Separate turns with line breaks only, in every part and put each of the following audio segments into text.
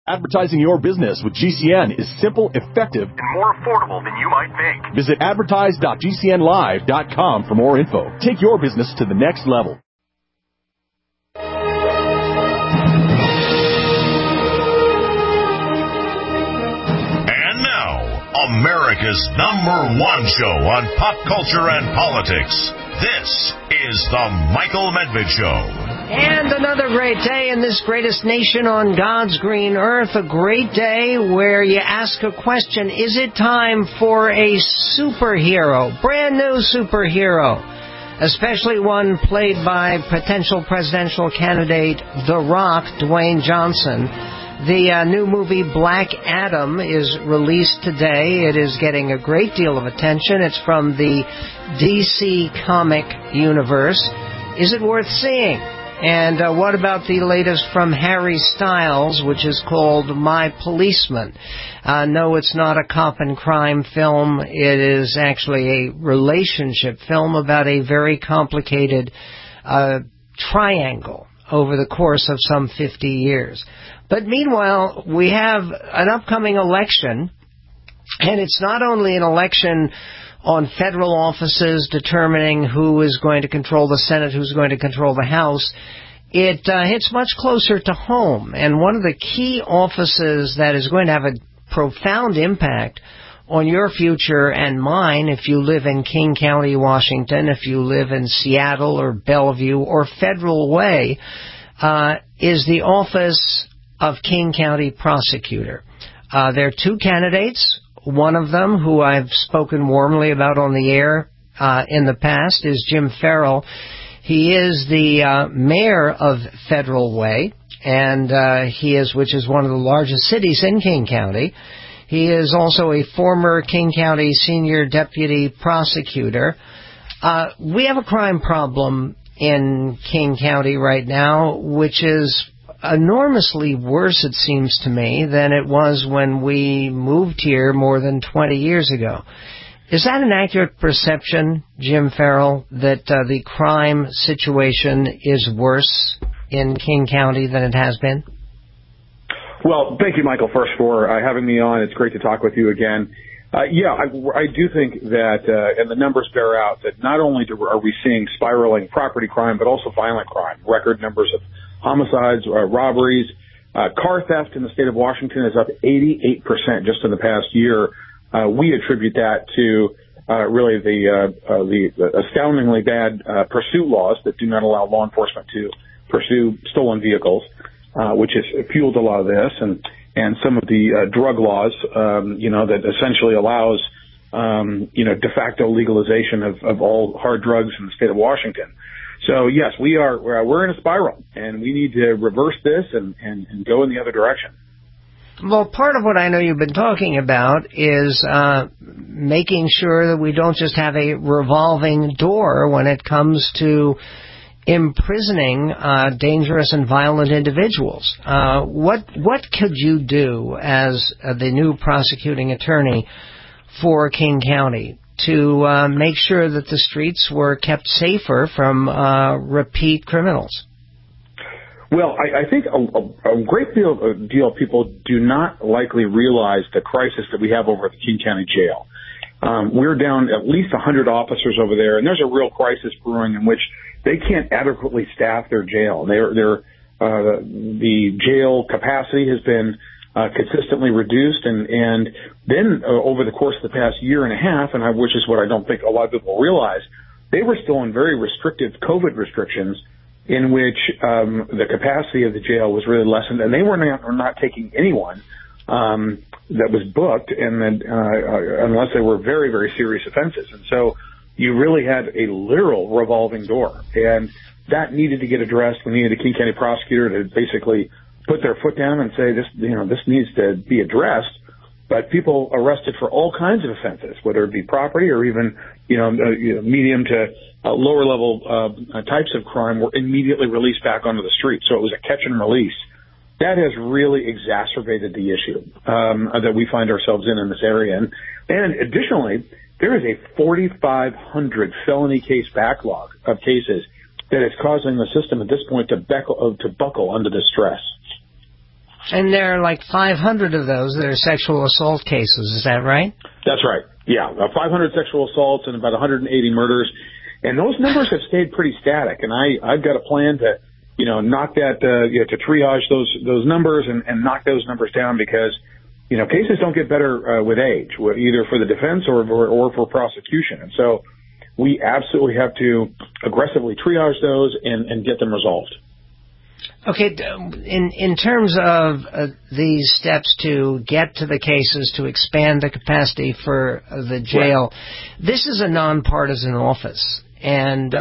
Advertising your business with GCN is simple, effective, and more affordable than you might think. Visit advertise.gcnlive.com for more info. Take your business to the next level.
And now, America's #1 show on pop culture and politics. This is The Michael Medved Show.
And another great day in this greatest nation on God's green earth. A great day where you ask a question, is it time for a superhero? Brand new superhero. Especially one played by potential presidential candidate The Rock, Dwayne Johnson. The new movie Black Adam is released today. It is getting a great deal of attention. It's from the DC comic universe. Is it worth seeing? And what about the latest from Harry Styles, which is called My Policeman? No, it's not a cop and crime film. It is actually a relationship film about a very complicated triangle over the course of some 50 years. But meanwhile, we have an upcoming election, and it's not only an election on federal offices determining who is going to control the Senate, who's going to control the House. It hits much closer to home, and one of the key offices that is going to have a profound impact on your future and mine if you live in King County, Washington, if you live in Seattle or Bellevue or Federal Way, is the office of King County Prosecutor. There are two candidates. One of them, who I've spoken warmly about on the air in the past, is Jim Farrell. He is the mayor of Federal Way, and which is one of the largest cities in King County. He is also a former King County senior deputy prosecutor. We have a crime problem in King County right now, which is enormously worse, it seems to me, than it was when we moved here more than 20 years ago. Is that an accurate perception, Jim Farrell, that the crime situation is worse in King County than it has been?
Well, thank you, Michael, first for having me on. It's great to talk with you again. I do think that, and the numbers bear out, that not only are we seeing spiraling property crime, but also violent crime. Record numbers of homicides, robberies, car theft in the state of Washington is up 88% just in the past year. We attribute that to really the astoundingly bad pursuit laws that do not allow law enforcement to pursue stolen vehicles, which has fueled a lot of this, and some of the drug laws, that essentially allows, de facto legalization of all hard drugs in the state of Washington. So, yes, we're in a spiral, and we need to reverse this and go in the other direction.
Well, part of what I know you've been talking about is making sure that we don't just have a revolving door when it comes to imprisoning dangerous and violent individuals. What could you do as the new prosecuting attorney for King County to make sure that the streets were kept safer from repeat criminals?
Well, I think a great deal of people do not likely realize the crisis that we have over at the King County Jail. We're down at least 100 officers over there, and there's a real crisis brewing in which they can't adequately staff their jail. The jail capacity has been consistently reduced, and then over the course of the past year and a half, which is what I don't think a lot of people realize, they were still in very restrictive COVID restrictions in which the capacity of the jail was really lessened, and they were not taking anyone that was booked, and then unless they were very, very serious offenses. And so you really had a literal revolving door, and that needed to get addressed. We needed a King County prosecutor to basically put their foot down and say this needs to be addressed. But people arrested for all kinds of offenses, whether it be property or even medium to lower level types of crime, were immediately released back onto the street. So it was a catch and release. That has really exacerbated the issue that we find ourselves in this area. And additionally, there is a 4,500 felony case backlog of cases that is causing the system at this point to buckle under the stress.
And there are like 500 of those that are sexual assault cases. Is that right?
That's right. Yeah, 500 sexual assaults and about 180 murders. And those numbers have stayed pretty static. And I've got a plan to, knock that, to triage those numbers and knock those numbers down because, cases don't get better with age, either for the defense or for prosecution. And so we absolutely have to aggressively triage those and get them resolved.
Okay, in terms of these steps to get to the cases, to expand the capacity for the jail, this is a nonpartisan office. And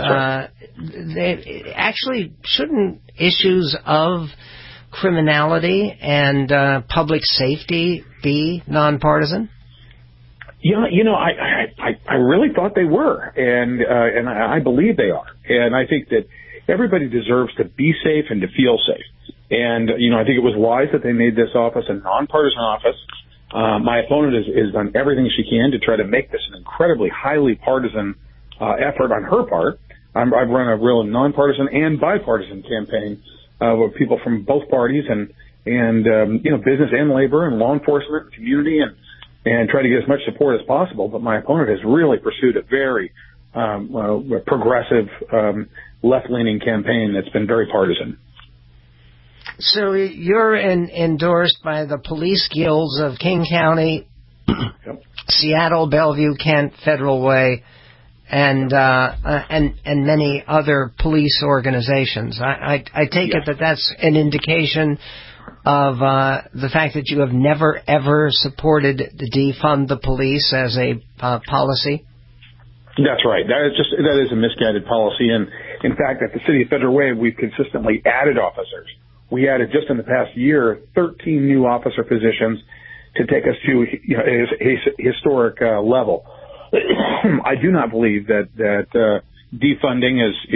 actually, shouldn't issues of criminality and public safety be nonpartisan?
Yeah, I really thought they were, and I believe they are. And I think that everybody deserves to be safe and to feel safe. And, I think it was wise that they made this office a nonpartisan office. My opponent has done everything she can to try to make this an incredibly highly partisan effort on her part. I've run a real nonpartisan and bipartisan campaign with people from both parties and business and labor and law enforcement and community and try to get as much support as possible. But my opponent has really pursued a very progressive, left-leaning campaign that's been very partisan.
So you're endorsed by the police guilds of King County,
Yep.
Seattle, Bellevue, Kent, Federal Way, and many other police organizations. I take it that that's an indication of the fact that you have never ever supported the defund the police as a policy.
That's right. That is a misguided policy. And in fact, at the City of Federal Way, we've consistently added officers. We added just in the past year 13 new officer positions to take us to a historic level. I do not believe that defunding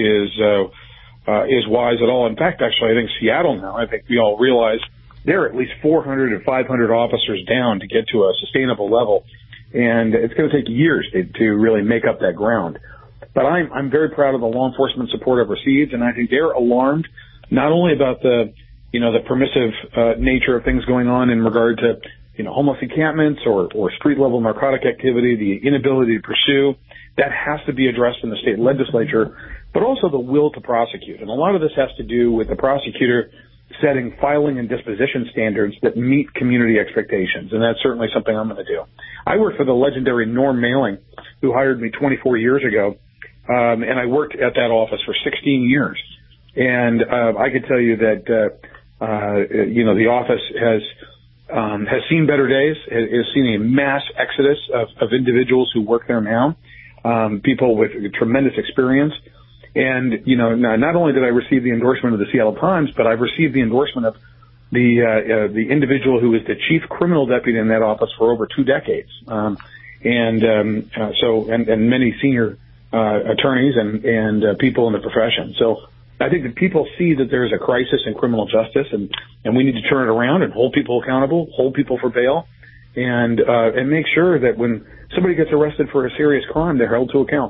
is wise at all. In fact, actually, I think Seattle now, I think we all realize they're at least 400 or 500 officers down to get to a sustainable level. And it's going to take years to really make up that ground. But I'm very proud of the law enforcement support I've received, and I think they're alarmed not only about the permissive nature of things going on in regard to homeless encampments or street level narcotic activity, the inability to pursue. That has to be addressed in the state legislature, but also the will to prosecute. And a lot of this has to do with the prosecutor setting filing and disposition standards that meet community expectations, and that's certainly something I'm going to do. I worked for the legendary Norm Mailing, who hired me 24 years ago, and I worked at that office for 16 years. And I can tell you that the office has seen better days, has seen a mass exodus of individuals who work there now, people with tremendous experience. And, not only did I receive the endorsement of the Seattle Times, but I've received the endorsement of the individual who was the chief criminal deputy in that office for over 2 decades. And many senior attorneys and people in the profession. So I think that people see that there's a crisis in criminal justice, and we need to turn it around and hold people accountable, hold people for bail, and make sure that when somebody gets arrested for a serious crime, they're held to account.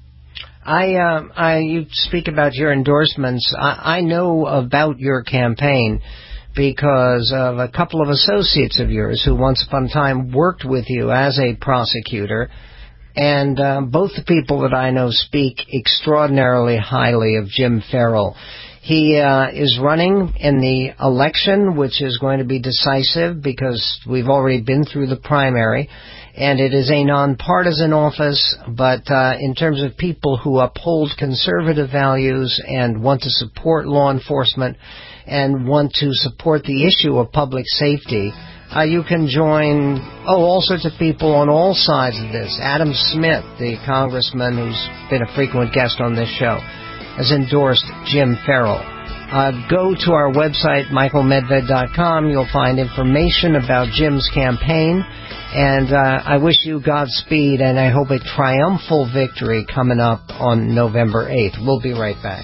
You speak about your endorsements. I know about your campaign because of a couple of associates of yours who once upon a time worked with you as a prosecutor. And both the people that I know speak extraordinarily highly of Jim Farrell. He is running in the election, which is going to be decisive because we've already been through the primary. And it is a nonpartisan office, but in terms of people who uphold conservative values and want to support law enforcement and want to support the issue of public safety, you can join all sorts of people on all sides of this. Adam Smith, the congressman who's been a frequent guest on this show, has endorsed Jim Farrell. Go to our website, michaelmedved.com. You'll find information about Jim's campaign. And I wish you Godspeed, and I hope a triumphal victory coming up on November 8th. We'll be right back.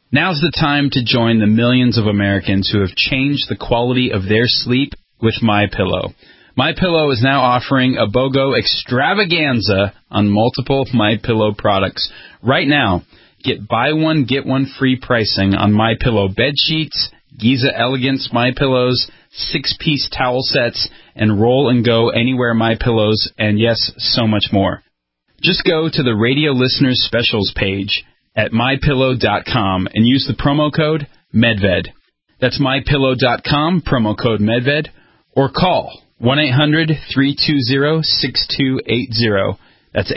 Now's the time to join the millions of Americans who have changed the quality of their sleep with MyPillow. MyPillow is now offering a BOGO extravaganza on multiple MyPillow products. Right now, get buy one, get one free pricing on MyPillow bed sheets, Giza Elegance MyPillows, 6-piece towel sets, and Roll and Go Anywhere MyPillows, and yes, so much more. Just go to the Radio Listeners Specials page at MyPillow.com and use the promo code MEDVED. That's MyPillow.com, promo code MEDVED, or call 1-800-320-6280. That's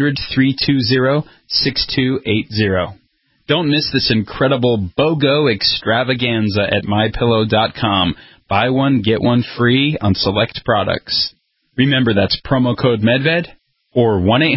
800-320-6280. Don't miss this incredible BOGO extravaganza at MyPillow.com. Buy one, get one free on select products. Remember, that's promo code MEDVED or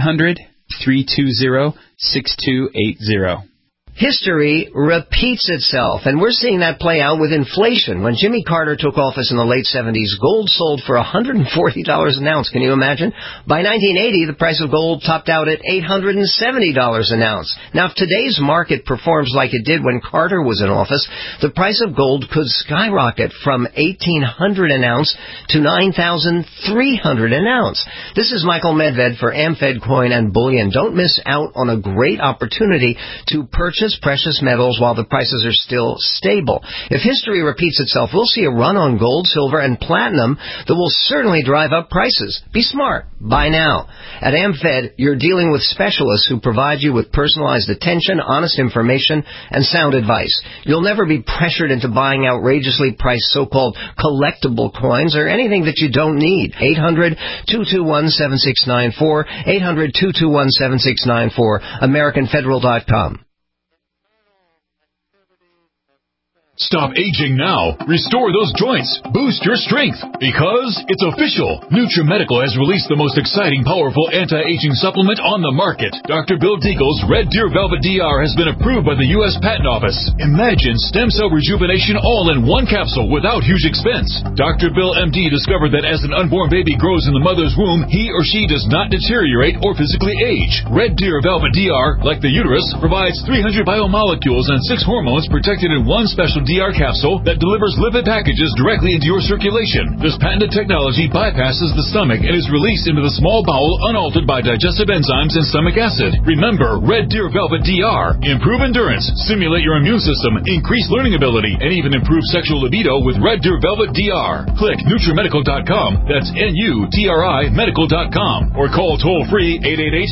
1-800-320-6280.
History repeats itself, and we're seeing that play out with inflation. When Jimmy Carter took office in the late 70s, gold sold for $140 an ounce. Can you imagine? By 1980, the price of gold topped out at $870 an ounce. Now, if today's market performs like it did when Carter was in office, the price of gold could skyrocket from $1,800 an ounce to $9,300 an ounce. This is Michael Medved for AmFed Coin and Bullion. Don't miss out on a great opportunity to purchase precious metals while the prices are still stable. If history repeats itself, we'll see a run on gold, silver, and platinum that will certainly drive up prices. Be smart. Buy now. At AmFed, you're dealing with specialists who provide you with personalized attention, honest information, and sound advice. You'll never be pressured into buying outrageously priced so-called collectible coins or anything that you don't need. 800-221-7694, 800-221-7694, AmericanFederal.com.
Stop aging now. Restore those joints. Boost your strength. Because it's official. NutriMedical has released the most exciting, powerful anti-aging supplement on the market. Dr. Bill Deagle's Red Deer Velvet DR has been approved by the U.S. Patent Office. Imagine stem cell rejuvenation all in one capsule without huge expense. Dr. Bill MD discovered that as an unborn baby grows in the mother's womb, he or she does not deteriorate or physically age. Red Deer Velvet DR, like the uterus, provides 300 biomolecules and 6 hormones protected in one special DR capsule that delivers lipid packages directly into your circulation. This patented technology bypasses the stomach and is released into the small bowel unaltered by digestive enzymes and stomach acid. Remember, Red Deer Velvet DR. Improve endurance, stimulate your immune system, increase learning ability, and even improve sexual libido with Red Deer Velvet DR. Click NutriMedical.com, that's NUTRI Medical.com, or call toll-free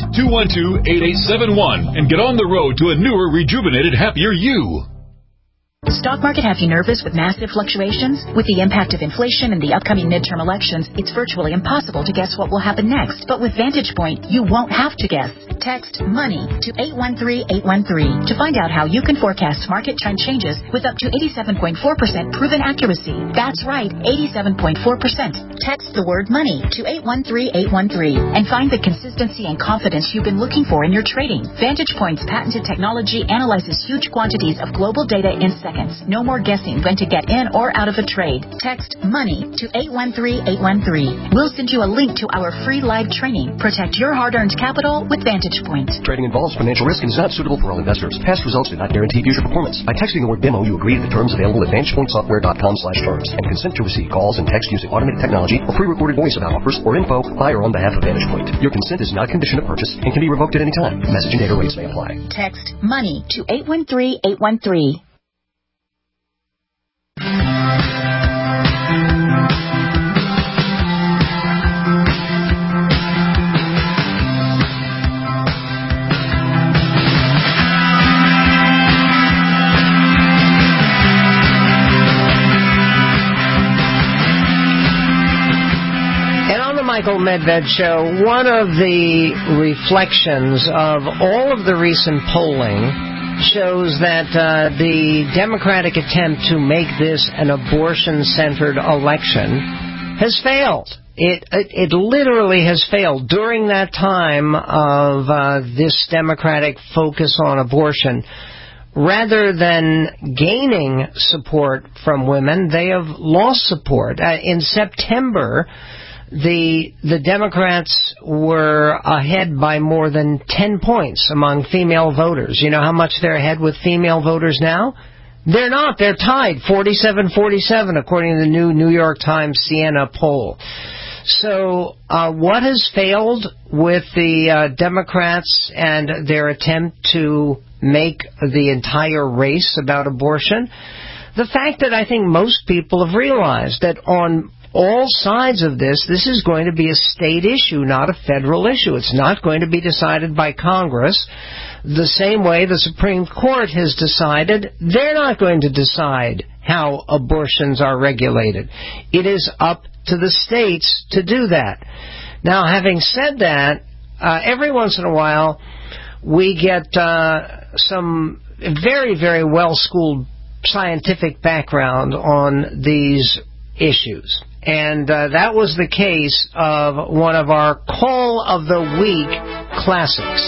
888-212-8871 and get on the road to a newer, rejuvenated, happier you.
Stock market have you nervous with massive fluctuations? With the impact of inflation and the upcoming midterm elections, it's virtually impossible to guess what will happen next. But with Vantage Point, you won't have to guess. Text MONEY to 813-813 to find out how you can forecast market trend changes with up to 87.4% proven accuracy. That's right, 87.4%. Text the word MONEY to 813-813 and find the consistency and confidence you've been looking for in your trading. Vantage Point's patented technology analyzes huge quantities of global data in seconds. No more guessing when to get in or out of a trade. Text MONEY to 813-813. We'll send you a link to our free live training. Protect your hard-earned capital with Vantage Point.
Trading involves financial risk and is not suitable for all investors. Past results do not guarantee future performance. By texting the word demo, you agree to the terms available at VantagePointSoftware.com/terms and consent to receive calls and text using automated technology or pre-recorded voice about offers or info by or on behalf of Vantage Point. Your consent is not a condition of purchase and can be revoked at any time. Message and data rates may apply.
Text MONEY to 813-813.
Michael Medved Show, one of the reflections of all of the recent polling shows that the Democratic attempt to make this an abortion-centered election has failed. It literally has failed. During that time of this Democratic focus on abortion, rather than gaining support from women, they have lost support. In September, the Democrats were ahead by more than 10 points among female voters. You know how much they're ahead with female voters now? They're not. They're tied, 47-47, according to the new New York Times Siena poll. So what has failed with the Democrats and their attempt to make the entire race about abortion? The fact that I think most people have realized that on all sides of this is going to be a state issue, not a federal issue. It's not going to be decided by Congress the same way the Supreme Court has decided. They're not going to decide how abortions are regulated. It is up to the states to do that. Now, having said that, every once in a while we get some very, very well-schooled scientific background on these issues. And that was the case of one of our Call of the Week classics.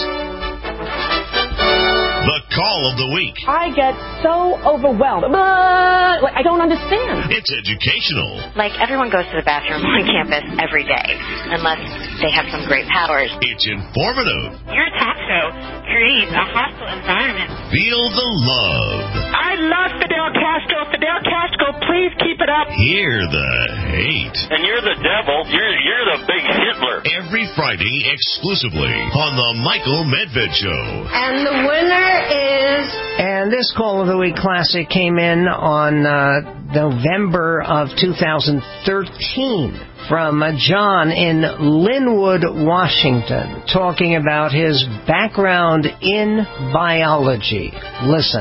The Call of the Week.
I get so overwhelmed. I don't understand.
It's educational.
Like, everyone goes to the bathroom on campus every day, unless they have some great powers.
It's informative.
Your talk show creates a hostile environment.
Feel the love.
I love Fidel Castro. Fidel Castro, please keep it up.
Hear the hate.
And you're the devil. You're the big Hitler.
Every Friday exclusively on the Michael Medved Show.
And the winner is...
And this Call of the Week classic came in on November of 2013 from John in Linwood, Washington, talking about his background in biology. Listen.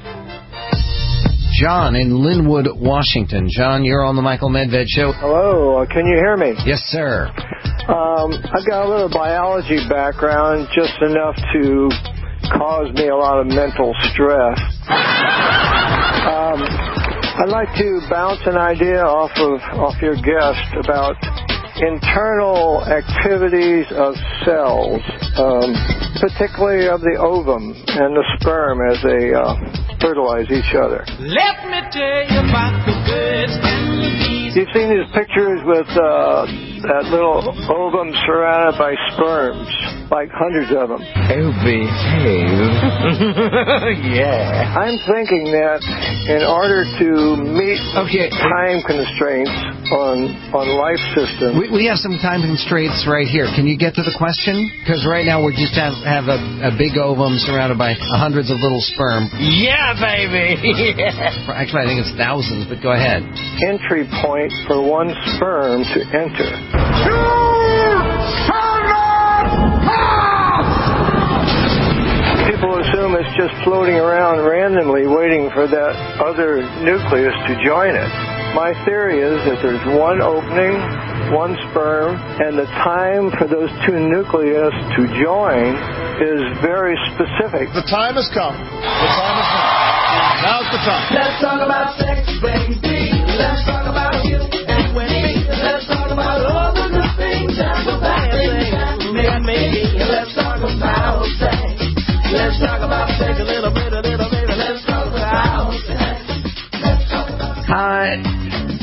John in Linwood, Washington. John, you're on the Michael Medved Show.
Hello, can you hear me?
Yes, sir.
I've got a little biology background, just enough to cause me a lot of mental stress. I'd like to bounce an idea off your guest about internal activities of cells, particularly of the ovum and the sperm as they fertilize each other.
Let me tell you about the birds and the bees.
You've seen these pictures with that little ovum surrounded by sperms, like hundreds of them.
Oh, behave. Yeah.
I'm thinking that in order to meet time constraints on life systems...
We have some time constraints right here. Can you get to the question? Because right now we just have a big ovum surrounded by hundreds of little sperm.
Yeah, baby. Yeah.
Actually, I think it's thousands, but go ahead.
Entry point for one sperm to enter. People assume it's just floating around randomly waiting for that other nucleus to join it. My theory is that there's one opening, one sperm, and the time for those two nucleus to join is very specific.
The time has come. The time has come. Now's the time.
Let's talk about sex, baby. Let's talk about you and me. Let's talk about all the good things and the bad things that me. Let's talk about sex. Let's talk about sex a little bit, baby. Let's talk about sex. Let's talk about sex.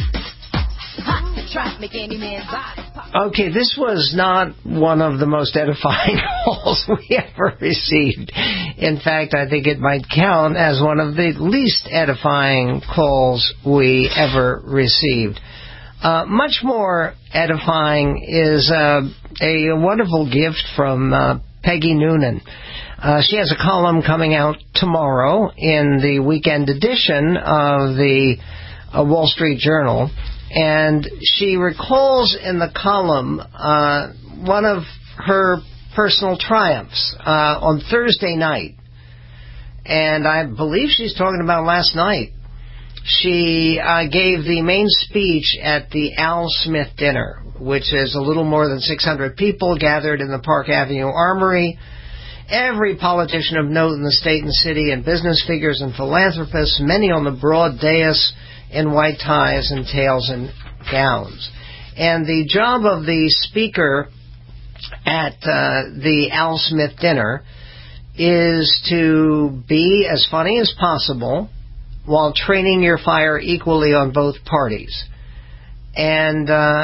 Okay, this was not one of the most edifying calls we ever received. In fact, I think it might count as one of the least edifying calls we ever received. Much more edifying is a wonderful gift from Peggy Noonan. She has a column coming out tomorrow in the weekend edition of the Wall Street Journal. And she recalls in the column one of her personal triumphs on Thursday night. And I believe she's talking about last night. She gave the main speech at the Al Smith Dinner, which is a little more than 600 people gathered in the Park Avenue Armory. Every politician of note in the state and city, and business figures and philanthropists, many on the broad dais in white ties and tails and gowns. And the job of the speaker at the Al Smith Dinner is to be as funny as possible while training your fire equally on both parties. And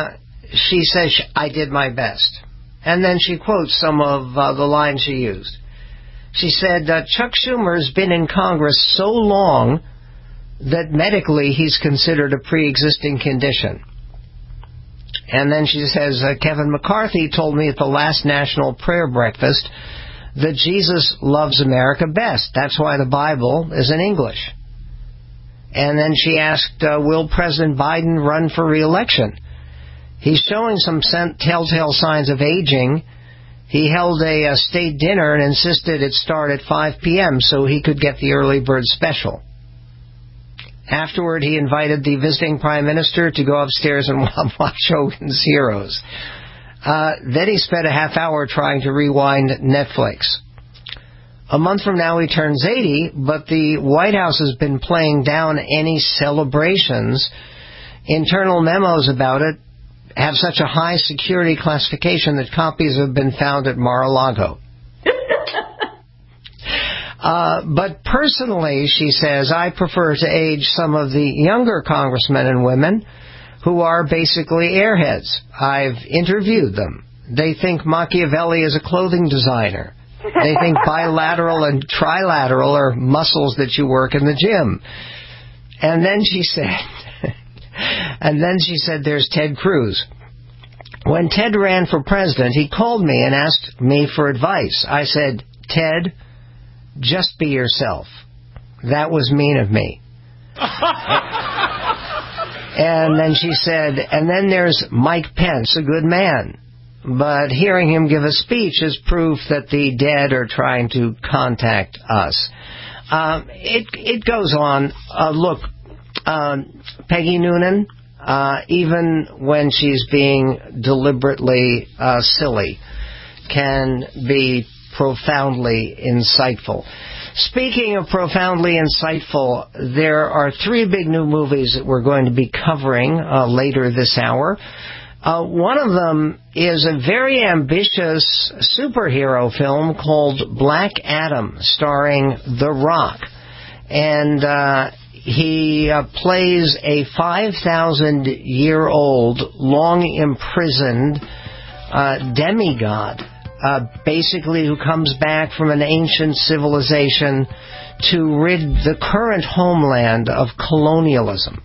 she says, I did my best. And then she quotes some of the lines she used. She said, Chuck Schumer's been in Congress so long that medically he's considered a pre-existing condition. And then she says, Kevin McCarthy told me at the last National Prayer Breakfast that Jesus loves America best. That's why the Bible is in English. And then she asked, will President Biden run for re-election? He's showing some telltale signs of aging. He held a state dinner and insisted it start at 5 p.m. so he could get the early bird special. Afterward, he invited the visiting prime minister to go upstairs and watch Hogan's Heroes. Then he spent a half hour trying to rewind Netflix. A month from now, he turns 80, but the White House has been playing down any celebrations. Internal memos about it have such a high security classification that copies have been found at Mar-a-Lago. But personally, she says, I prefer to age some of the younger congressmen and women who are basically airheads. I've interviewed them. They think Machiavelli is a clothing designer. They think bilateral and trilateral are muscles that you work in the gym. And then she said, there's Ted Cruz. When Ted ran for president, he called me and asked me for advice. I said, Ted, just be yourself. That was mean of me. And then she said, and then there's Mike Pence, a good man. But hearing him give a speech is proof that the dead are trying to contact us. It goes on. Look, Peggy Noonan, even when she's being deliberately silly, can be profoundly insightful. Speaking of profoundly insightful, there are 3 big new movies that we're going to be covering later this hour. One of them is a very ambitious superhero film called Black Adam, starring The Rock. And he plays a 5,000-year-old, long-imprisoned demigod, basically who comes back from an ancient civilization to rid the current homeland of colonialism.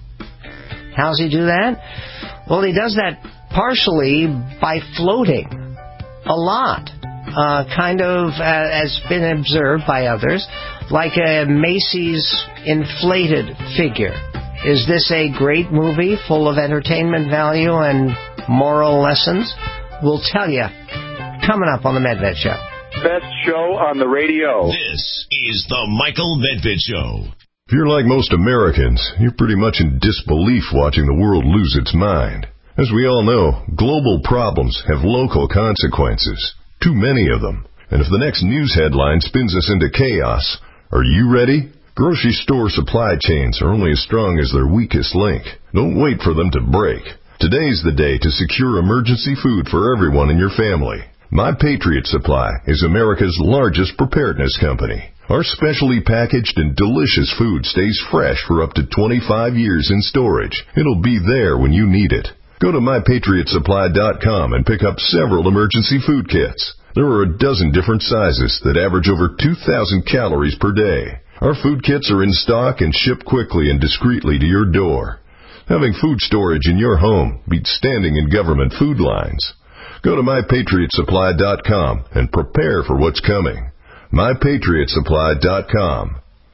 How does he do that? Well, he does that partially by floating a lot, kind of, as been observed by others, like a Macy's inflated figure. Is this a great movie full of entertainment value and moral lessons? We'll tell you. Coming up on the Medved Show.
Best show on the radio.
This is the Michael Medved Show.
If you're like most Americans, you're pretty much in disbelief watching the world lose its mind. As we all know, global problems have local consequences. Too many of them. And if the next news headline spins us into chaos, are you ready? Grocery store supply chains are only as strong as their weakest link. Don't wait for them to break. Today's the day to secure emergency food for everyone in your family. My Patriot Supply is America's largest preparedness company. Our specially packaged and delicious food stays fresh for up to 25 years in storage. It'll be there when you need it. Go to MyPatriotSupply.com and pick up several emergency food kits. There are a dozen different sizes that average over 2,000 calories per day. Our food kits are in stock and ship quickly and discreetly to your door. Having food storage in your home beats standing in government food lines. Go to MyPatriotSupply.com and prepare for what's coming. MyPatriotSupply.com.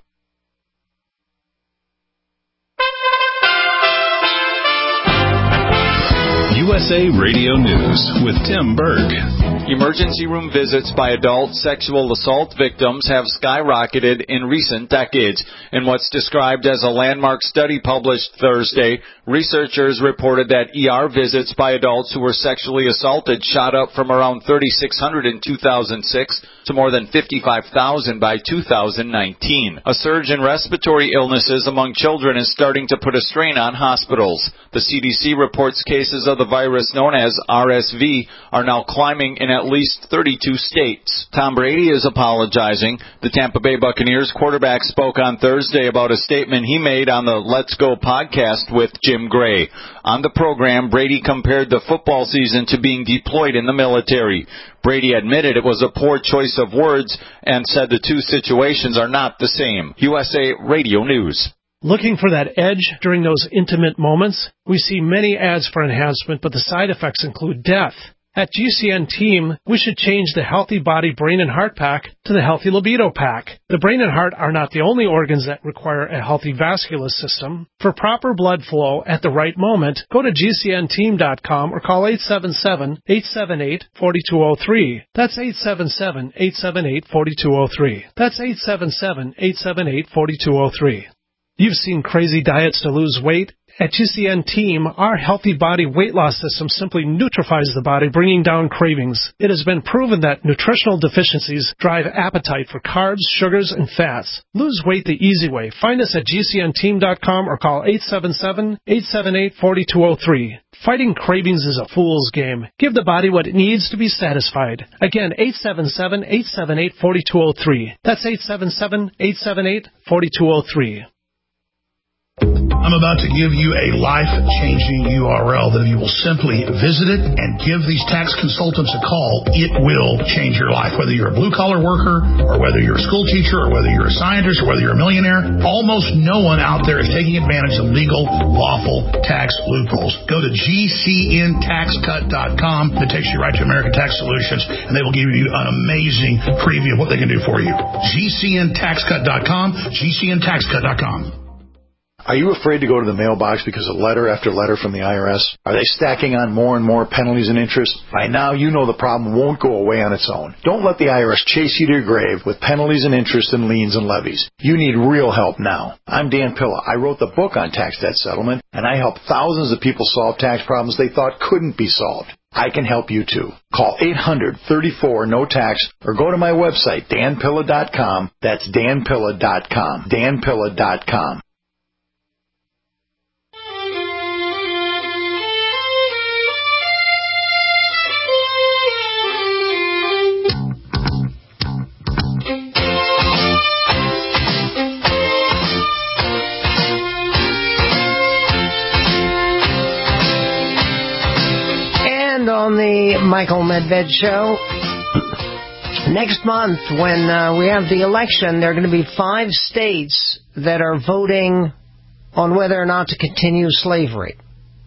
USA Radio News with Tim Berg.
Emergency room visits by adult sexual assault victims have skyrocketed in recent decades. In what's described as a landmark study published Thursday, researchers reported that ER visits by adults who were sexually assaulted shot up from around 3,600 in 2006 to more than 55,000 by 2019. A surge in respiratory illnesses among children is starting to put a strain on hospitals. The CDC reports cases of the virus known as RSV are now climbing in at least 32 states. Tom Brady is apologizing. The Tampa Bay Buccaneers quarterback spoke on Thursday about a statement he made on the Let's Go podcast with Jim Gray. On the program, Brady compared the football season to being deployed in the military. Brady admitted it was a poor choice of words and said the two situations are not the same. USA Radio News.
Looking for that edge during those intimate moments? We see many ads for enhancement, but the side effects include death. At GCN Team, we should change the Healthy Body, Brain, and Heart Pack to the Healthy Libido Pack. The brain and heart are not the only organs that require a healthy vascular system. For proper blood flow at the right moment, go to GCNteam.com or call 877-878-4203. That's 877-878-4203. That's 877-878-4203. You've seen crazy diets to lose weight. At GCN Team, our Healthy Body weight loss system simply neutralizes the body, bringing down cravings. It has been proven that nutritional deficiencies drive appetite for carbs, sugars, and fats. Lose weight the easy way. Find us at GCNteam.com or call 877-878-4203. Fighting cravings is a fool's game. Give the body what it needs to be satisfied. Again, 877-878-4203. That's 877-878-4203.
I'm about to give you a life-changing URL that if you will simply visit it and give these tax consultants a call, it will change your life. Whether you're a blue-collar worker or whether you're a school teacher or whether you're a scientist or whether you're a millionaire, almost no one out there is taking advantage of legal, lawful tax loopholes. Go to GCNTaxCut.com. It takes you right to American Tax Solutions, and they will give you an amazing preview of what they can do for you. GCNTaxCut.com, GCNTaxCut.com.
Are you afraid to go to the mailbox because of letter after letter from the IRS? Are they stacking on more and more penalties and interest? By now, you know the problem won't go away on its own. Don't let the IRS chase you to your grave with penalties and interest and liens and levies. You need real help now. I'm Dan Pilla. I wrote the book on tax debt settlement, and I help thousands of people solve tax problems they thought couldn't be solved. I can help you too. Call 800-34-NO-TAX or go to my website, danpilla.com. That's danpilla.com. danpilla.com.
On the Michael Medved Show, next month when we have the election, there are going to be 5 states that are voting on whether or not to continue slavery.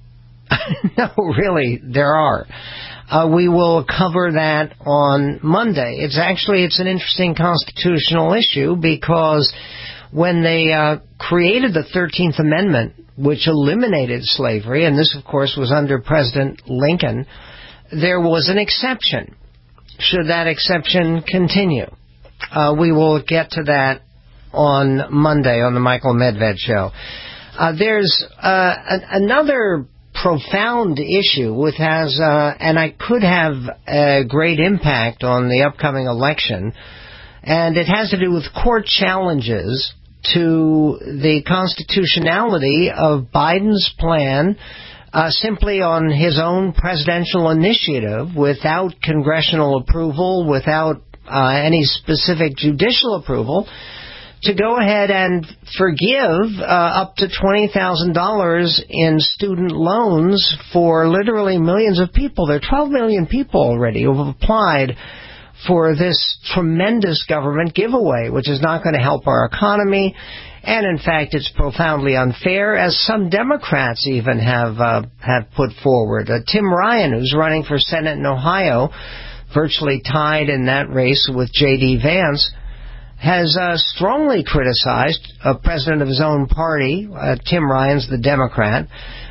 No, really, there are. We will cover that on Monday. It's an interesting constitutional issue because when they created the 13th Amendment, which eliminated slavery, and this, of course, was under President Lincoln, there was an exception. Should that exception continue? We will get to that on Monday on the Michael Medved Show. There's another profound issue which has, and I could have a great impact on the upcoming election, and it has to do with court challenges to the constitutionality of Biden's plan simply on his own presidential initiative without congressional approval, without any specific judicial approval, to go ahead and forgive up to $20,000 in student loans for literally millions of people. There are 12 million people already who have applied for this tremendous government giveaway, which is not going to help our economy. And, in fact, it's profoundly unfair, as some Democrats even have put forward. Tim Ryan, who's running for Senate in Ohio, virtually tied in that race with J.D. Vance, has strongly criticized a president of his own party, Tim Ryan's the Democrat,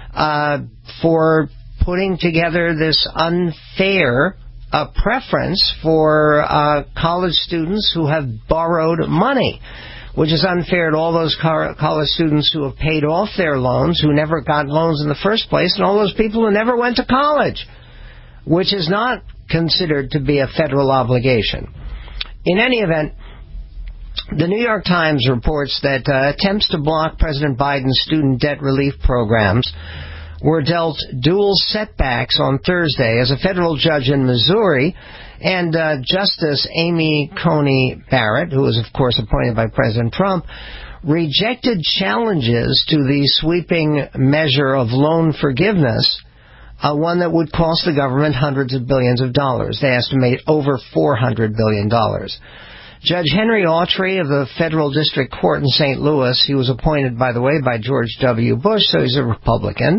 for putting together this unfair preference for college students who have borrowed money, which is unfair to all those college students who have paid off their loans, who never got loans in the first place, and all those people who never went to college, which is not considered to be a federal obligation. In any event, the New York Times reports that attempts to block President Biden's student debt relief programs were dealt dual setbacks on Thursday as a federal judge in Missouri and Justice Amy Coney Barrett, who was, of course, appointed by President Trump, rejected challenges to the sweeping measure of loan forgiveness, one that would cost the government hundreds of billions of dollars. They estimate over $400 billion. Judge Henry Autry of the Federal District Court in St. Louis, he was appointed, by the way, by George W. Bush, so he's a Republican.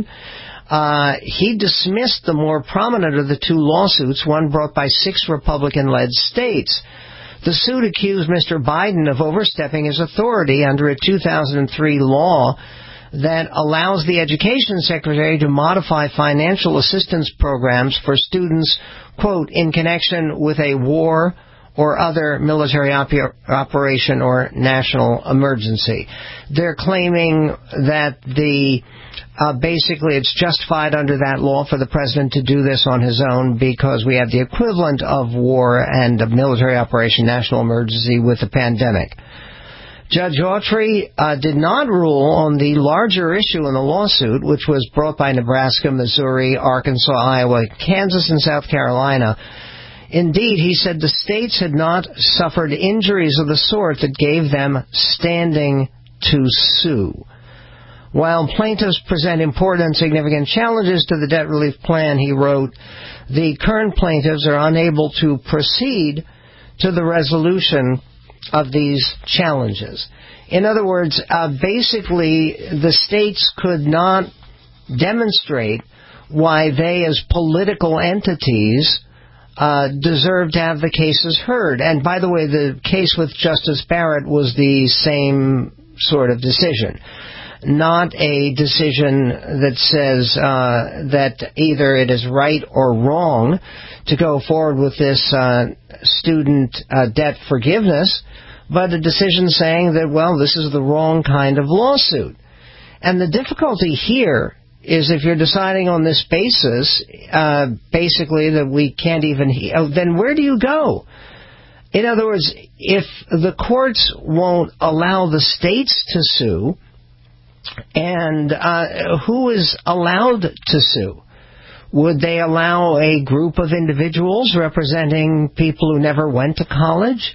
He dismissed the more prominent of the two lawsuits, one brought by 6 Republican-led states. The suit accused Mr. Biden of overstepping his authority under a 2003 law that allows the Education Secretary to modify financial assistance programs for students, quote, in connection with a war or other military operation or national emergency. They're claiming that basically it's justified under that law for the president to do this on his own because we have the equivalent of war and a military operation, national emergency with the pandemic. Judge Autry did not rule on the larger issue in the lawsuit, which was brought by Nebraska, Missouri, Arkansas, Iowa, Kansas, and South Carolina. Indeed, he said the states had not suffered injuries of the sort that gave them standing to sue. While plaintiffs present important and significant challenges to the debt relief plan, he wrote, the current plaintiffs are unable to proceed to the resolution of these challenges. In other words, basically, the states could not demonstrate why they, as political entities, deserve to have the cases heard. And by the way, the case with Justice Barrett was the same sort of decision. Not a decision that says that either it is right or wrong to go forward with this student debt forgiveness, but a decision saying that, well, this is the wrong kind of lawsuit. And the difficulty here is if you're deciding on this basis, basically that we can't even, then where do you go? In other words, if the courts won't allow the states to sue, and who is allowed to sue? Would they allow a group of individuals representing people who never went to college?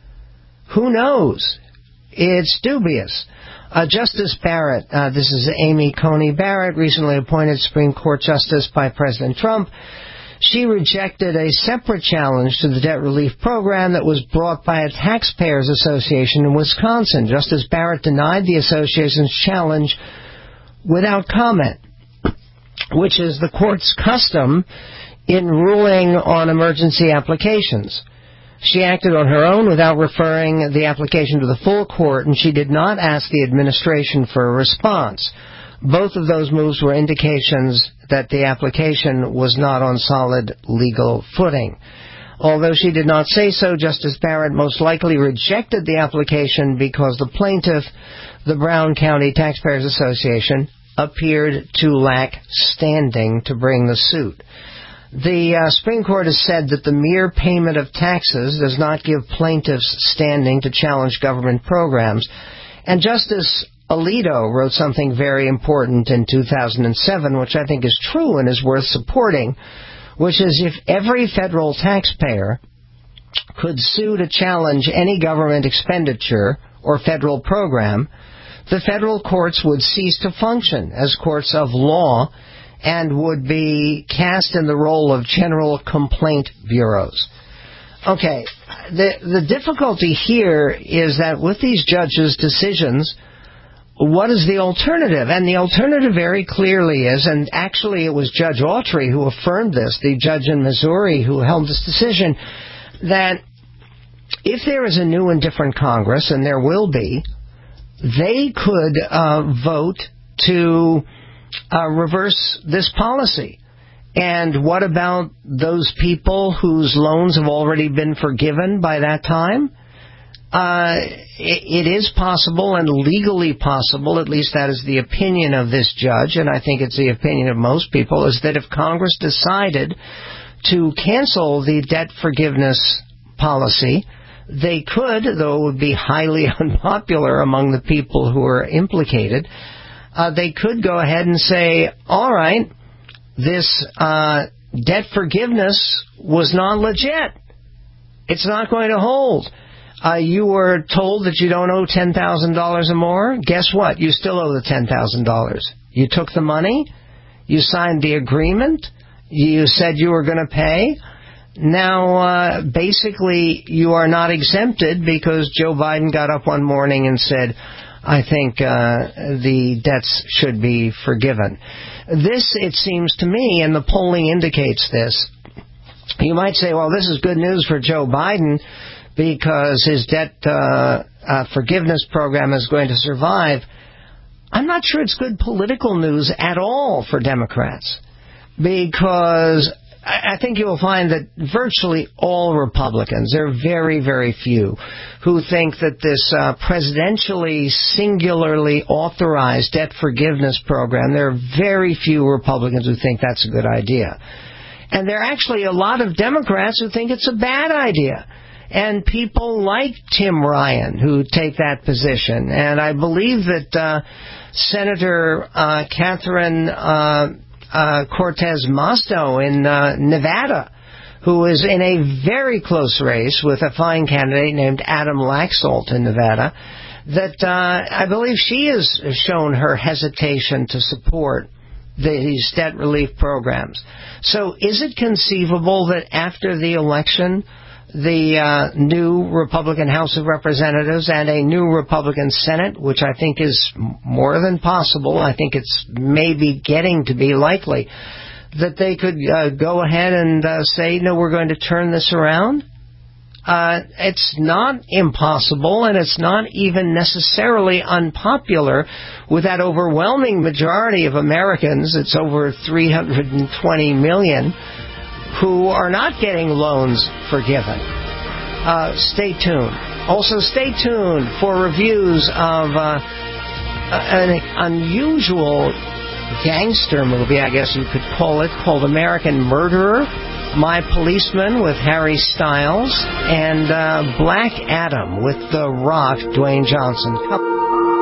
Who knows? It's dubious. Justice Barrett, this is Amy Coney Barrett, recently appointed Supreme Court Justice by President Trump. She rejected a separate challenge to the debt relief program that was brought by a taxpayers association in Wisconsin. Justice Barrett denied the association's challenge without comment, which is the court's custom in ruling on emergency applications. She acted on her own without referring the application to the full court, and she did not ask the administration for a response. Both of those moves were indications that the application was not on solid legal footing. Although she did not say so, Justice Barrett most likely rejected the application because the plaintiff, the Brown County Taxpayers Association, appeared to lack standing to bring the suit. The Supreme Court has said that the mere payment of taxes does not give plaintiffs standing to challenge government programs. And Justice Alito wrote something very important in 2007, which I think is true and is worth supporting, which is if every federal taxpayer could sue to challenge any government expenditure or federal program, the federal courts would cease to function as courts of law and would be cast in the role of general complaint bureaus. Okay, the difficulty here is that with these judges' decisions, what is the alternative? And the alternative very clearly is, and actually it was Judge Autry who affirmed this, the judge in Missouri who held this decision, that if there is a new and different Congress, and there will be, they could vote to reverse this policy. And what about those people whose loans have already been forgiven by that time? It is possible and legally possible, at least that is the opinion of this judge, and I think it's the opinion of most people, is that if Congress decided to cancel the debt forgiveness policy, they could, though it would be highly unpopular among the people who are implicated, they could go ahead and say, all right, this debt forgiveness was not legit. It's not going to hold. You were told that you don't owe $10,000 or more. Guess what? You still owe the $10,000. You took the money. You signed the agreement. You said you were going to pay. Now, basically, you are not exempted because Joe Biden got up one morning and said, I think the debts should be forgiven. This, it seems to me, and the polling indicates this. You might say, well, this is good news for Joe Biden because his debt forgiveness program is going to survive. I'm not sure it's good political news at all for Democrats, because I think you will find that virtually all Republicans, there are very, very few, who think that this presidentially, singularly authorized debt forgiveness program, there are very few Republicans who think that's a good idea. And there are actually a lot of Democrats who think it's a bad idea. And people like Tim Ryan who take that position. And I believe that Senator Catherine Cortez Masto in Nevada, who is in a very close race with a fine candidate named Adam Laxalt in Nevada, that I believe she has shown her hesitation to support these debt relief programs. So is it conceivable that after the election, the new Republican House of Representatives and a new Republican Senate, which I think is more than possible, I think it's maybe getting to be likely, that they could go ahead and say, no, we're going to turn this around? It's not impossible, and it's not even necessarily unpopular with that overwhelming majority of Americans, it's over 320 million, who are not getting loans forgiven. Stay tuned. Also, stay tuned for reviews of an unusual gangster movie, I guess you could call it, called American Murderer, My Policeman with Harry Styles, and Black Adam with The Rock, Dwayne Johnson.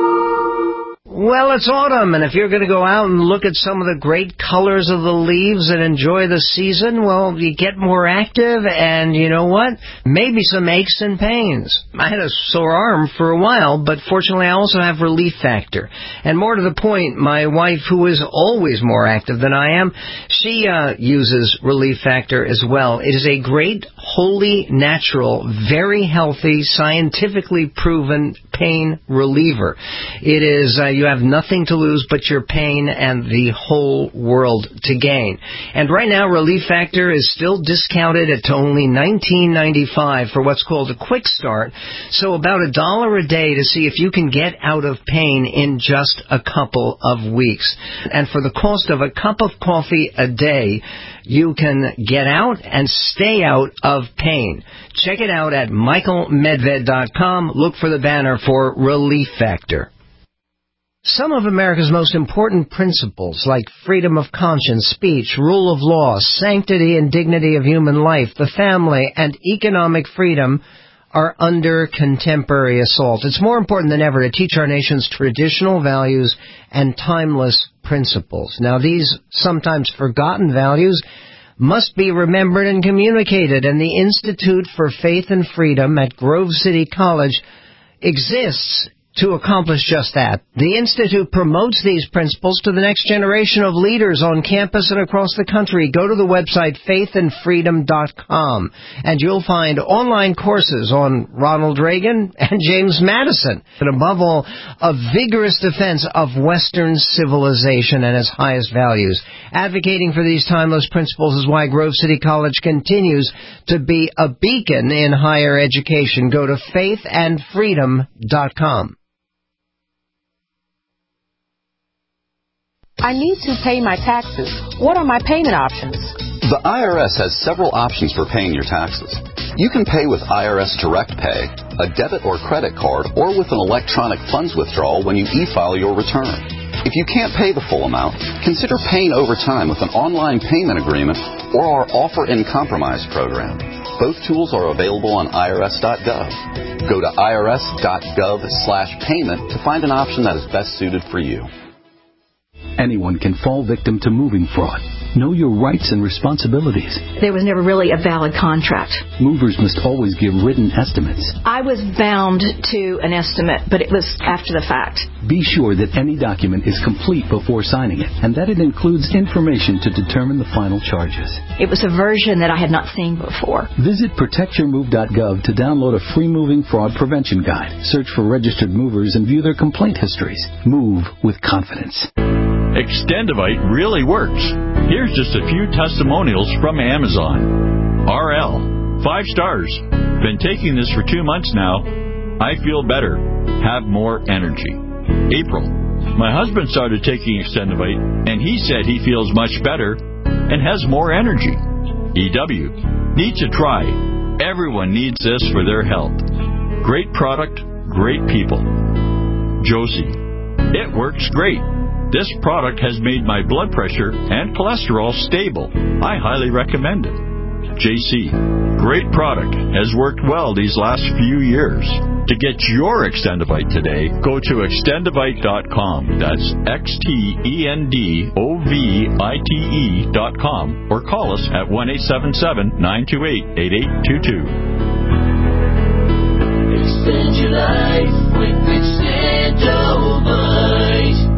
Well, it's autumn, and if you're going to go out and look at some of the great colors of the leaves and enjoy the season, well, you get more active, and you know what? Maybe some aches and pains. I had a sore arm for a while, but fortunately I also have Relief Factor. And more to the point, my wife, who is always more active than I am, she uses Relief Factor as well. It is a great, wholly natural, very healthy, scientifically proven pain reliever. It is, you have nothing to lose but your pain and the whole world to gain. And right now, Relief Factor is still discounted at only $19.95 for what's called a quick start. So about $1 a day to see if you can get out of pain in just a couple of weeks. And for the cost of a cup of coffee a day, you can get out and stay out of pain. Check it out at michaelmedved.com. Look for the banner for Relief Factor. Some of America's most important principles, like freedom of conscience, speech, rule of law, sanctity and dignity of human life, the family, and economic freedom, are under contemporary assault. It's more important than ever to teach our nation's traditional values and timeless principles. Now, these sometimes forgotten values must be remembered and communicated, and the Institute for Faith and Freedom at Grove City College exists to accomplish just that. The Institute promotes these principles to the next generation of leaders on campus and across the country. Go to the website faithandfreedom.com, and you'll find online courses on Ronald Reagan and James Madison, and above all, a vigorous defense of Western civilization and its highest values. Advocating for these timeless principles is why Grove City College continues to be a beacon in higher education. Go to faithandfreedom.com.
I need to pay my taxes. What are my payment options?
The IRS has several options for paying your taxes. You can pay with IRS Direct Pay, a debit or credit card, or with an electronic funds withdrawal when you e-file your return. If you can't pay the full amount, consider paying over time with an online payment agreement or our Offer in Compromise program. Both tools are available on irs.gov. Go to irs.gov/payment to find an option that is best suited for you.
Anyone can fall victim to moving fraud. Know your rights and responsibilities.
There was never really a valid contract.
Movers must always give written estimates.
I was bound to an estimate, but it was after the fact.
Be sure that any document is complete before signing it, and that it includes information to determine the final charges.
It was a version that I had not seen before.
Visit protectyourmove.gov to download a free moving fraud prevention guide. Search for registered movers and view their complaint histories. Move with confidence.
Extendivite really works. Here's just a few testimonials from Amazon. RL, 5 stars. Been taking this for 2 months now. I feel better. Have more energy. April, my husband started taking Extendivite, and he said he feels much better and has more energy. EW, need to try. Everyone needs this for their health. Great product, great people. Josie, it works great. This product has made my blood pressure and cholesterol stable. I highly recommend it. JC, great product. Has worked well these last few years. To get your Extendivite today, go to extendivite.com. That's XTENDOVITE.com or call us at 1-877-928-8822.
Extend your life with Extendovite.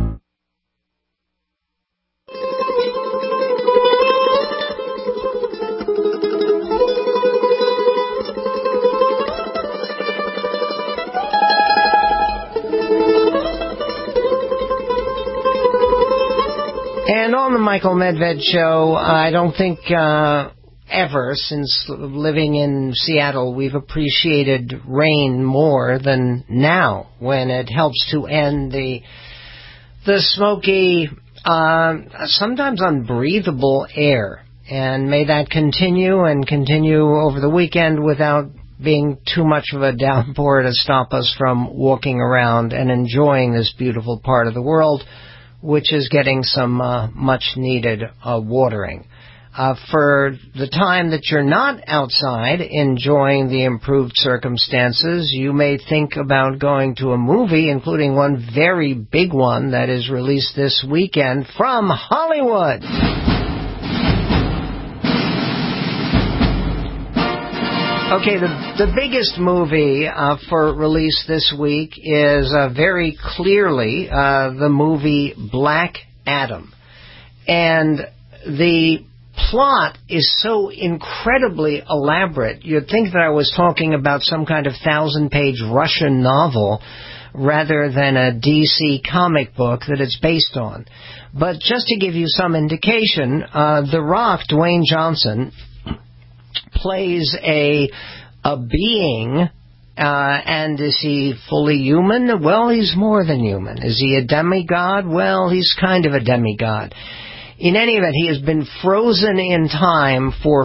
And on the Michael Medved Show, I don't think ever since living in Seattle we've appreciated rain more than now, when it helps to end the smoky, sometimes unbreathable air. And may that continue over the weekend without being too much of a downpour to stop us from walking around and enjoying this beautiful part of the world, which is getting some much-needed watering. For the time that you're not outside enjoying the improved circumstances, you may think about going to a movie, including one very big one that is released this weekend from Hollywood. Okay, the biggest movie for release this week is very clearly the movie Black Adam. And the plot is so incredibly elaborate, you'd think that I was talking about some kind of 1,000-page Russian novel rather than a DC comic book that it's based on. But just to give you some indication, The Rock, Dwayne Johnson, plays a being, and is he fully human? Well, he's more than human. Is he a demigod? Well, he's kind of a demigod. In any event, he has been frozen in time for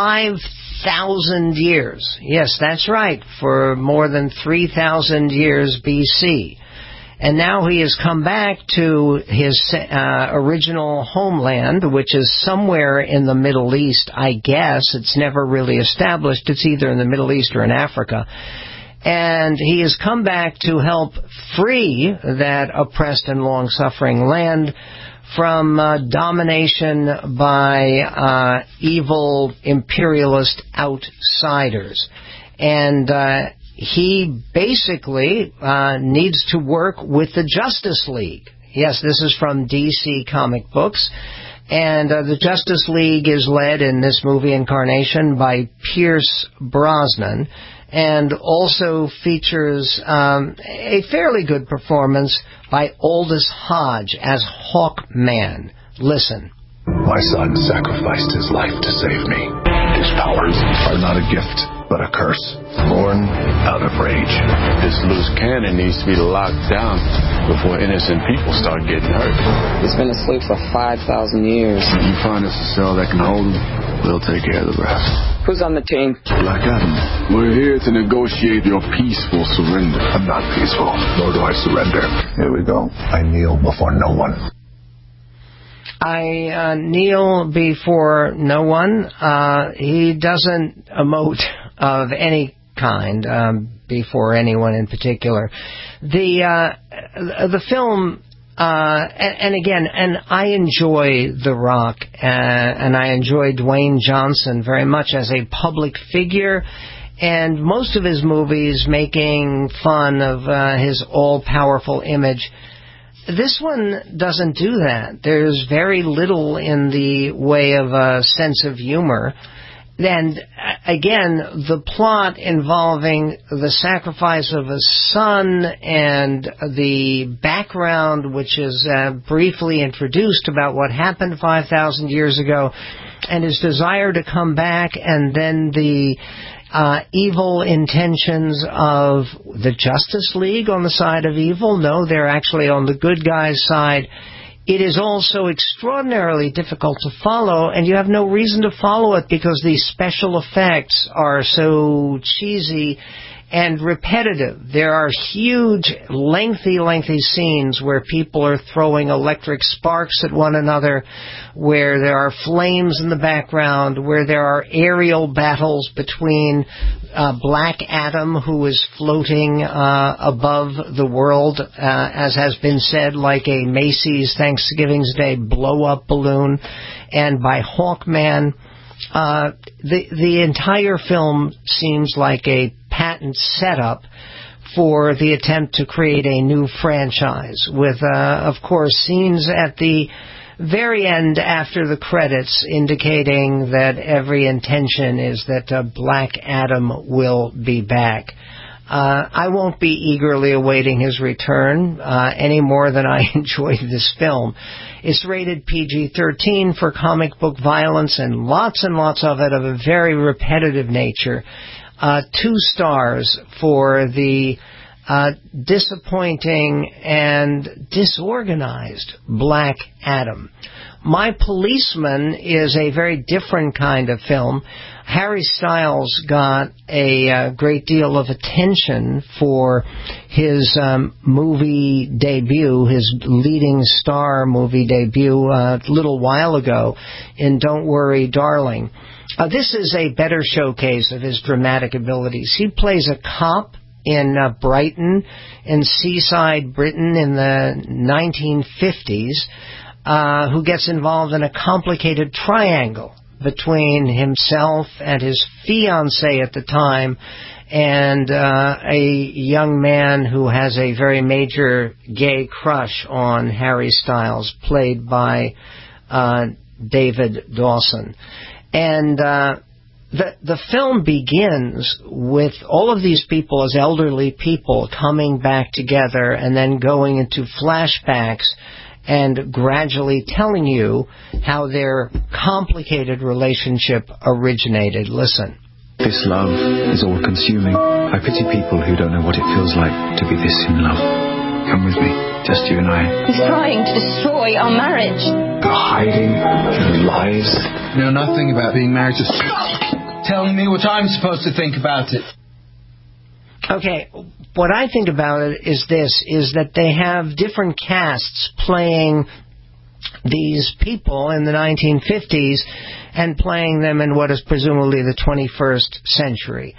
5,000 years. Yes, that's right, for more than 3,000 years BC. And now he has come back to his original homeland, which is somewhere in the Middle East, I guess. It's never really established. It's either in the Middle East or in Africa. And he has come back to help free that oppressed and long-suffering land from domination by evil imperialist outsiders. And he basically needs to work with the Justice League. Yes, this is from DC Comic Books. And the Justice League is led in this movie incarnation by Pierce Brosnan, and also features a fairly good performance by Aldous Hodge as Hawkman. Listen.
My son sacrificed his life to save me. His powers are not a gift, but a curse, born out of rage.
This loose cannon needs to be locked down before innocent people start getting hurt.
He's been asleep for 5,000 years.
If you find us a cell that can hold him, we'll take care of the rest.
Who's on the team?
Black Adam. We're here to negotiate your peaceful surrender.
I'm not peaceful, nor do I surrender. Here we go. I kneel before no one.
I kneel before no one. He doesn't emote of any kind before anyone in particular. The film And again, I enjoy The Rock, and I enjoy Dwayne Johnson very much as a public figure, and most of his movies making fun of his all-powerful image. This one doesn't do that. There's very little in the way of a sense of humor. And again, the plot involving the sacrifice of a son and the background, which is briefly introduced about what happened 5,000 years ago, and his desire to come back, and then the evil intentions of the Justice League on the side of evil. No, they're actually on the good guys' side. It is also extraordinarily difficult to follow, and you have no reason to follow it because these special effects are so cheesy and repetitive. There are huge, lengthy scenes where people are throwing electric sparks at one another, where there are flames in the background, where there are aerial battles between Black Adam, who is floating above the world, as has been said, like a Macy's Thanksgiving Day blow-up balloon, and by Hawkman. The entire film seems like a patent setup for the attempt to create a new franchise with, of course, scenes at the very end after the credits indicating that every intention is that Black Adam will be back. I won't be eagerly awaiting his return any more than I enjoyed this film. It's rated PG-13 for comic book violence and lots of it of a very repetitive nature. 2 stars for the disappointing and disorganized Black Adam. My Policeman is a very different kind of film. Harry Styles got a great deal of attention for his movie debut, his leading star movie debut a little while ago in Don't Worry, Darling. This is a better showcase of his dramatic abilities. He plays a cop in Brighton, in seaside Britain in the 1950s, who gets involved in a complicated triangle between himself and his fiancée at the time, and a young man who has a very major gay crush on Harry Styles, played by David Dawson. And the film begins with all of these people as elderly people coming back together and then going into flashbacks and gradually telling you how their complicated relationship originated. Listen.
This love is all-consuming. I pity people who don't know what it feels like to be this in love. Come with me, just you and I.
He's trying to destroy our marriage.
You're hiding lies.
You know nothing about being married to... Telling me what I'm supposed to think about it.
Okay, what I think about it is this, is that they have different casts playing these people in the 1950s and playing them in what is presumably the 21st century.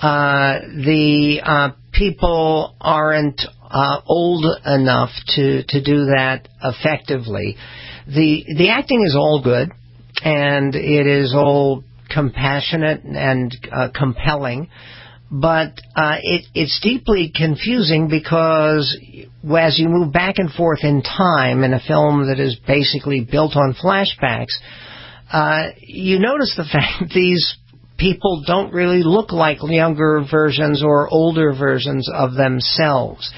The people aren't old enough to do that effectively. The acting is all good, and it is all compassionate and compelling, but it's deeply confusing because as you move back and forth in time in a film that is basically built on flashbacks, you notice the fact that these people don't really look like younger versions or older versions of themselves.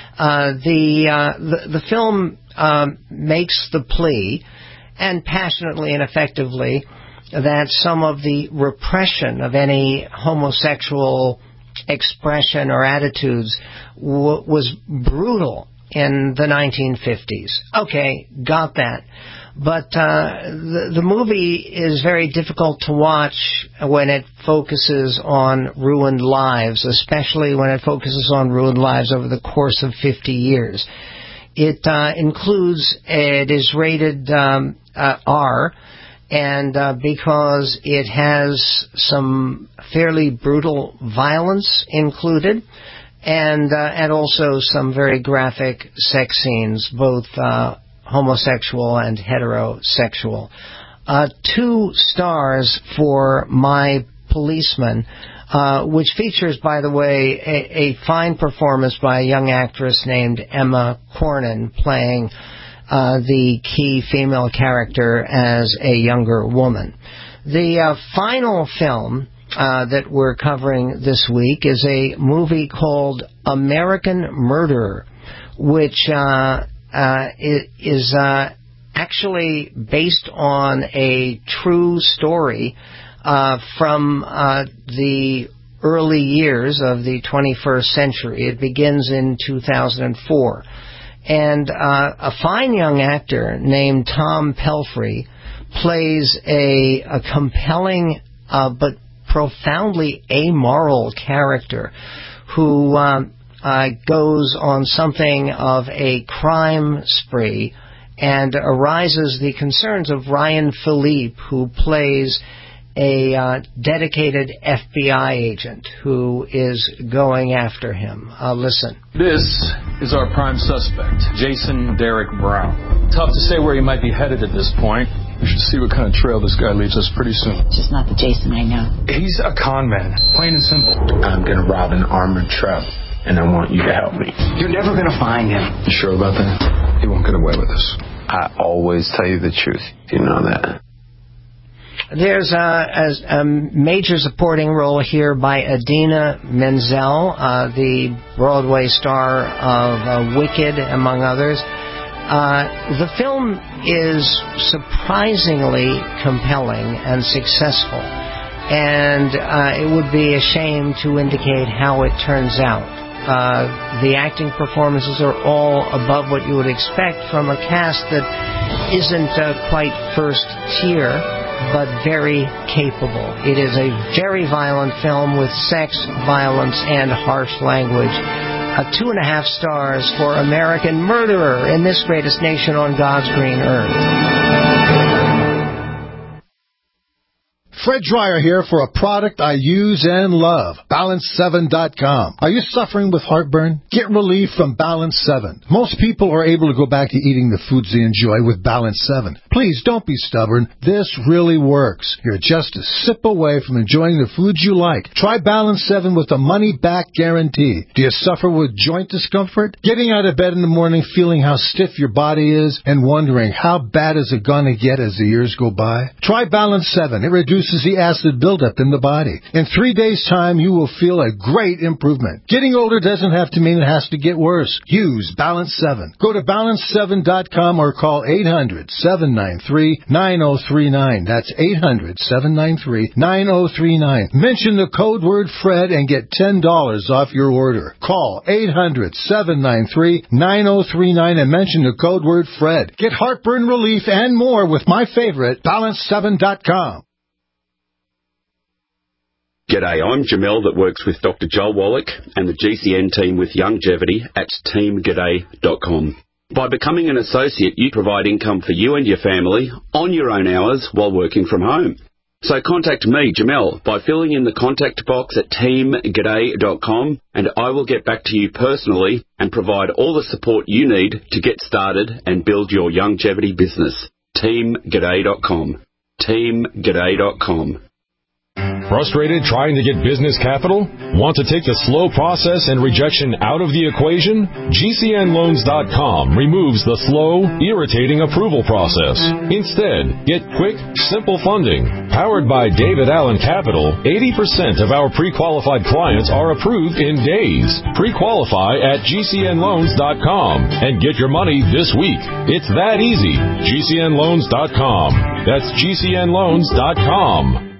The film makes the plea, and passionately and effectively, that some of the repression of any homosexual expression or attitudes was brutal in the 1950s. Okay, got that. But the movie is very difficult to watch when it focuses on ruined lives, especially when it focuses on ruined lives over the course of 50 years. It is rated R, and because it has some fairly brutal violence included, and also some very graphic sex scenes, both homosexual and heterosexual. 2 stars for My Policeman, which features, by the way, a fine performance by a young actress named Emma Corrin playing the key female character as a younger woman. The final film that we're covering this week is a movie called American Murderer, which is actually based on a true story from the early years of the 21st century. It begins in 2004. And a fine young actor named Tom Pelphrey plays a compelling but profoundly amoral character who goes on something of a crime spree, and arises the concerns of Ryan Philippe, who plays a dedicated FBI agent who is going after him. Listen.
This is our prime suspect, Jason Derek Brown. Tough to say where he might be headed at this point. We should see what kind of trail this guy leaves us pretty soon.
Just not the Jason I know.
He's a con man, plain and simple.
I'm going to rob an armored truck, and I want you to help me.
You're never going to find him.
You sure about that? He won't get away with this.
I always tell you the truth. You know that.
There's a major supporting role here by Idina Menzel, the Broadway star of Wicked, among others. The film is surprisingly compelling and successful, and it would be a shame to indicate how it turns out. The acting performances are all above what you would expect from a cast that isn't quite first tier, but very capable. It is a very violent film with sex, violence, and harsh language. 2.5 stars for American Murderer in this greatest nation on God's green earth.
Fred Dreyer here for a product I use and love, Balance7.com. Are you suffering with heartburn? Get relief from Balance 7. Most people are able to go back to eating the foods they enjoy with Balance 7. Please don't be stubborn. This really works. You're just a sip away from enjoying the foods you like. Try Balance 7 with a money-back guarantee. Do you suffer with joint discomfort? Getting out of bed in the morning feeling how stiff your body is and wondering how bad is it going to get as the years go by? Try Balance 7. It reduces the acid buildup in the body. In 3 days' time, you will feel a great improvement. Getting older doesn't have to mean it has to get worse. Use Balance 7. Go to Balance7.com or call 800-793-9039. That's 800-793-9039. Mention the code word Fred and get $10 off your order. Call 800-793-9039 and mention the code word Fred. Get heartburn relief and more with my favorite, Balance7.com.
G'day, I'm Jamel that works with Dr. Joel Wallach and the GCN team with Longevity at teamg'day.com. By becoming an associate, you provide income for you and your family on your own hours while working from home. So contact me, Jamel, by filling in the contact box at teamg'day.com, and I will get back to you personally and provide all the support you need to get started and build your longevity business. teamg'day.com. teamg'day.com.
Frustrated trying to get business capital? Want to take the slow process and rejection out of the equation? GCNloans.com removes the slow, irritating approval process. Instead, get quick, simple funding. Powered by David Allen Capital, 80% of our pre-qualified clients are approved in days. Pre-qualify at GCNloans.com and get your money this week. It's that easy. GCNloans.com. That's GCNloans.com.